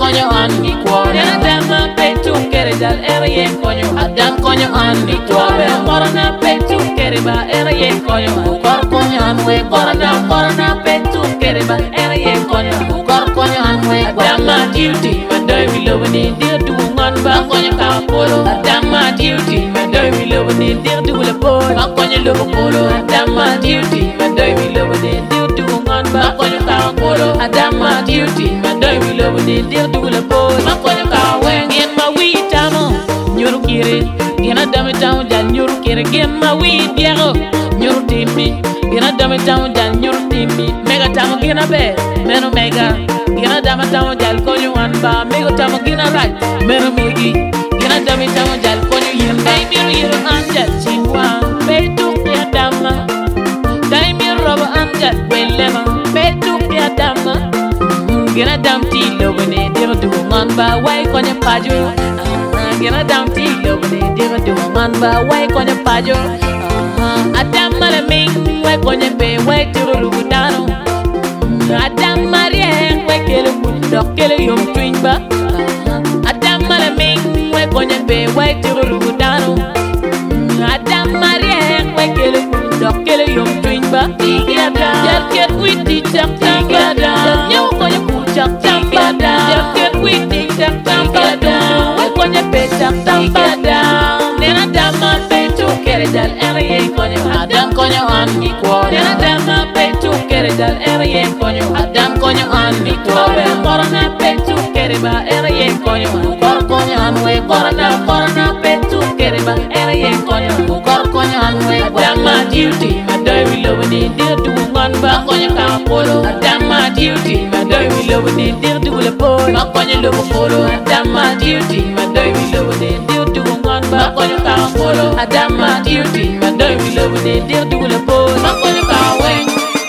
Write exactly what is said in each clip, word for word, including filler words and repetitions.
konyo an ni kwona nena dama petu kere dal era ye konyo adam konyo an ni twabe korona petu kere ba era ye konyo kor konyo an we korona korona petu kere ba era ye konyo kor konyo an we dama duty mandoy mi lobani dir du ngon ba konyo ka polo dama duty mandoy mi lobani dir du le polo ba konyo lo polo dama duty mandoy mi lobani dir du ngon ba konyo ka polo dama duty mandoy mi lobani dir du le polo ba konyo ka wen en ma wi tamo nyuru kire gena dame tamu jal nyuru kire gem ma wi biero nyuru timi gena dame tamu jal nyuru timi mega tamu gena be meno mega gena dame tamu jal konyo wan ba mego tamu gena right meno megi gena dame tamu jal konyo yen dai miru yero anjal chingwa betu ya dama dai miru robo anjal welema betu ya dama gena dam ti lobone dir du ngon ba wai konyo pajo gena dam ti lobone dir du ngon ba wai konyo pajo adam mala ming wai konyo be wai tiru dano adam marien wai kele mudok kele yom twinba adam mala ming wai konyo be wai tiru dano adam marien wai kele mudok kele yom twinba tigada jal ket witi chak tigada nyaw konyo kuchak tigada jal ket witi chak tigada wai konyo be chak tigada nena dama petu kere dal era ye konyo adam konyo an ni kwona nena dama petu kere dal era ye konyo adam konyo an ni twabe korona petu kere ba era ye konyo kor konyo an we korona korona petu kere ba era ye konyo kor konyo an we dama duty mandoy mi lobani dir du ngon ba konyo ka polo dama duty mandoy mi lobani dir du le polo ba konyo lo polo dama duty mandoy mi lobani dir du ngon ba konyo ka polo dama duty mandoy mi lobani dir du le polo ba konyo ka wen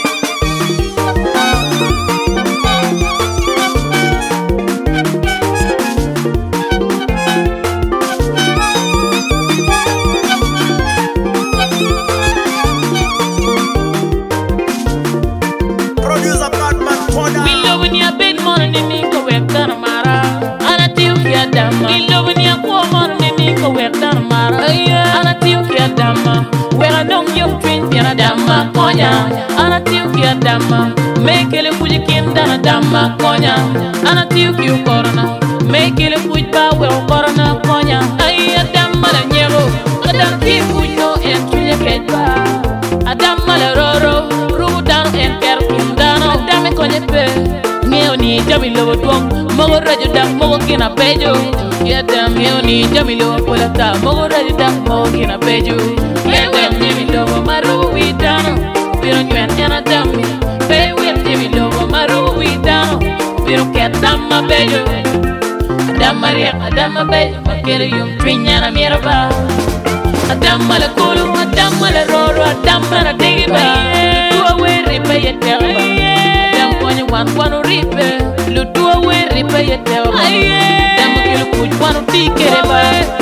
wera nong yom twin piana dama konya ana tiu kia dama mekele fuji kindana dama konya ana tiu kiu korona mekele fuji ba we korona konya ay dama la nyero adam ki fuji no en tuye ketba adam la roro rudan en ker kindana dama konya pe ngeo ni jami lo tuong mogo rajo dak mogo kina pejo ya dam ngeo ni jami lo polata mogo rajo dak mogo kina pejo Pewem Jimmy Lobo maru widano Biro nyuen yana dami Pewem Jimmy Lobo maru widano Biro ket dama bejo Adama riak adama bejo Makere yung twin yana miraba Adama la kulu adama la roro Adama la digiba Lutua we ripe ye terba Adam konye wan wanu ripe Lutua we ripe ye terba Adama kilu kuj wanu tikereba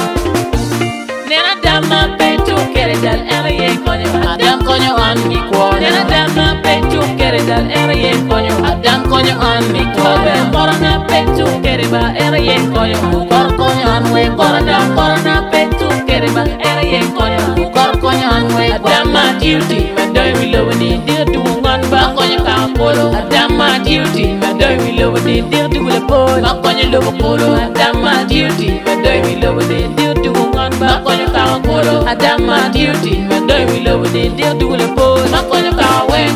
Nena dama petu kere dal era ye konyo adam konyo an ni kwona nena dama petu kere dal era ye konyo adam konyo an ni twabe korona petu kere ba era ye konyo kor konyo an we korona korona petu kere ba era ye konyo kor konyo an we dama duty mandoy mi lobani dir du ngon ba konyo ka polo dama duty mandoy mi lobani dir du le polo ba konyo lo polo dama duty mandoy mi lobani dir du ngon ba konyo ka polo adama duty mandoy mi lobani dir du le polo ba konyo ka wen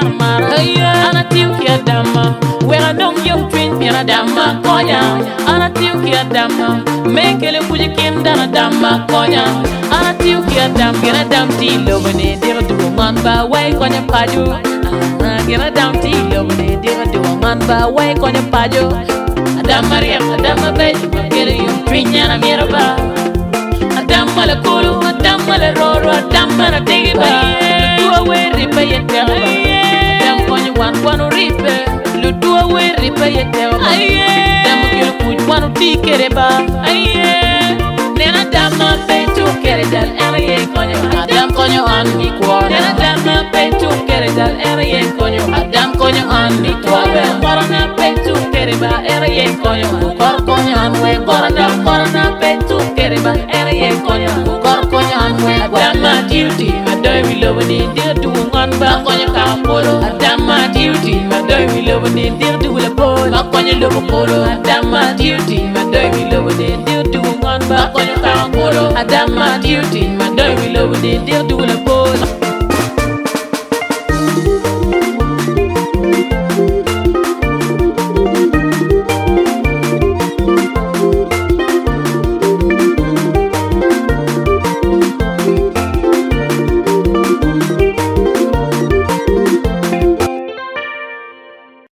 dama konya ana tiu ki adama mekele kuji kim dana dama konya ana tiu ki adam gena dam ti lobane dira du man ba way konya paju gena dam ti lobane dira du man ba way konya paju adam maria adam be makele yum twinya na miraba adam mala kulu adam mala roro adam mala tigi ba du we ripe yete adam konya wan wanu ripe lu du we ripe yete adam kele kuj wanu tikere ba aye nena dama pe tu kere dal ere konyo adam konyo an mi kwa nena dama pe tu kere dal ere konyo adam konyo an mi kwa korona pe tu kere ba ere konyo kor konyo an we korona korona pe tu kere ba ere konyo kor konyo an we adam duty adoy we love ni dir du ngon ba konyo ka polo adam duty adoy we love ni dir du le polo ba konyo lo polo adam duty adoy we love ni dir du ngon ba konyo ka polo adam duty adoy we love ni dir du